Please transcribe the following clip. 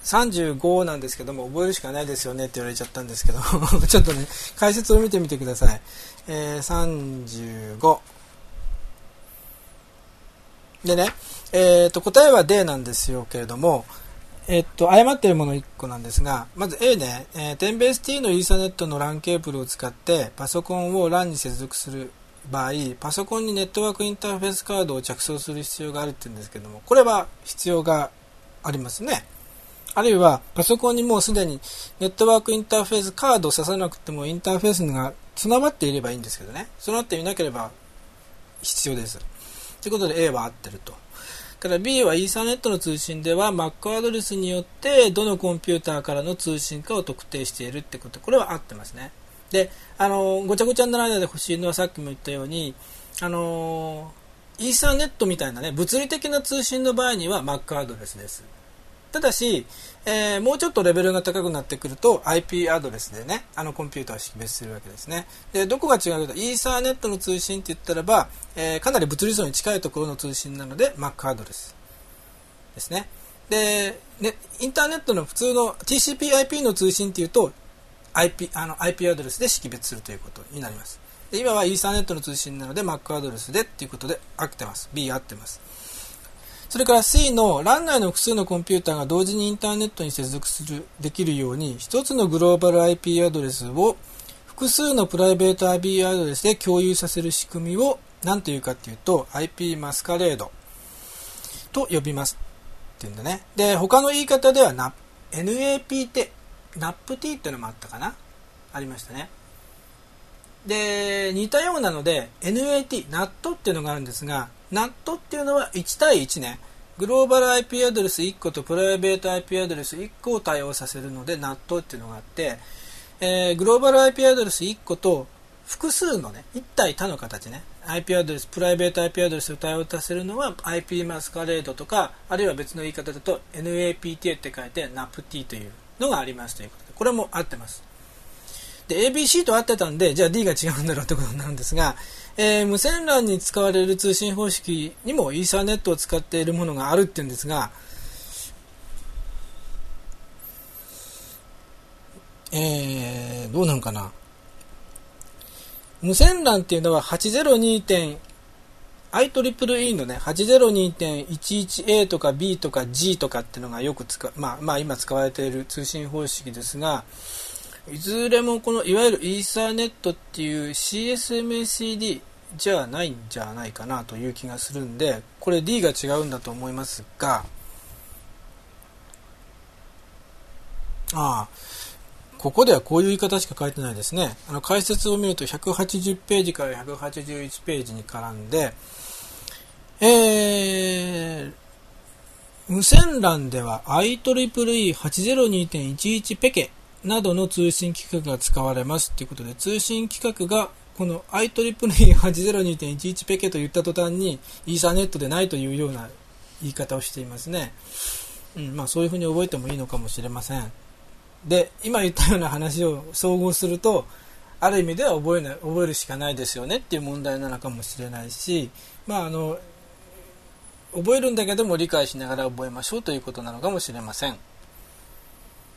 35なんですけども、覚えるしかないですよねって言われちゃったんですけどちょっとね解説を見てみてください。35でね、答えは D なんですよけれども、誤っているもの1個なんですが、まず A ね、10BASE-T のイーサネットの LAN ケーブルを使ってパソコンを LAN に接続する場合、パソコンにネットワークインターフェースカードを着送する必要があるって言うんですけども、これは必要がありますね。あるいはパソコンにもうすでにネットワークインターフェースカードを挿さなくてもインターフェースが備わっていればいいんですけどね、備わっていなければ必要です。ということで A は合ってると。から B はイーサネットの通信では Mac アドレスによってどのコンピューターからの通信かを特定しているってこと、これは合ってますね。で、ごちゃごちゃにならないで欲しいのはさっきも言ったように、イーサネットみたいなね物理的な通信の場合には Mac アドレスです。ただし、もうちょっとレベルが高くなってくると IP アドレスでねコンピューターを識別するわけですね。でどこが違うかというと、イーサーネットの通信って言ったらば、かなり物理層に近いところの通信なので Mac アドレスですね。でインターネットの普通の TCP/IP の通信っていうと IP アドレスで識別するということになります。で今はイーサーネットの通信なので Mac アドレスでっていうことで合ってます。 B 合ってます。それから C の LAN 内の複数のコンピューターが同時にインターネットに接続できるように、一つのグローバル IP アドレスを複数のプライベート IP アドレスで共有させる仕組みを何というかっていうと IP マスカレードと呼びますっていうんだね。で他の言い方では NAPT っていうのもあったかな、ありましたね。で似たようなので NAT っていうのがあるんですが、NAT っていうのは1対1ね、グローバル IP アドレス1個とプライベート IP アドレス1個を対応させるので NAT っていうのがあって、グローバル IP アドレス1個と複数のね1対他の形ね IP アドレス、プライベート IP アドレスを対応させるのは IP マスカレードとか、あるいは別の言い方だと NAPT って書いて NAPT というのがありますということで、これも合ってます。で ABC と合ってたんで、じゃあ D が違うんだろうということになるんですが、無線 LAN に使われる通信方式にもイーサーネットを使っているものがあるっていうんですが、どうなんかな。無線 LAN っていうのは 802.IEEE のね 802.11A とか B とか G とかっていうのがよく今使われている通信方式ですが、いずれもこのいわゆるイーサーネットっていう CSMACD じゃないんじゃないかなという気がするんで、これ D が違うんだと思いますが、ここではこういう言い方しか書いてないですね。解説を見ると180ページから181ページに絡んで、無線 LAN では IEEE802.11 ペケなどの通信規格が使われますということで、通信規格がこの IEEE802.11 ペケと言った途端にイーサネットでないというような言い方をしていますね。そういうふうに覚えてもいいのかもしれません。で今言ったような話を総合すると、ある意味では覚えるしかないですよねっていう問題なのかもしれないし、覚えるんだけども理解しながら覚えましょうということなのかもしれません。